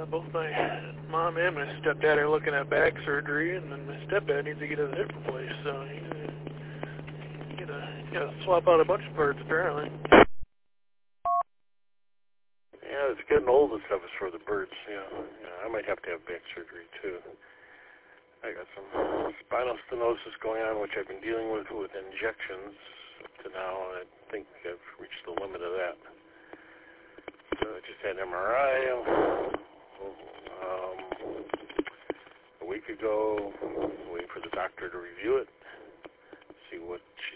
both my mom and my stepdad are looking at back surgery, and then my stepdad needs to get his hip replaced, so you gotta swap out a bunch of parts, apparently. Yeah, it's getting old and stuff as for the birds, I might have to have back surgery, too. I got some spinal stenosis going on, which I've been dealing with injections up to now, and I think I've reached the limit of that. So I just had an MRI a week ago, waiting for the doctor to review it, see what she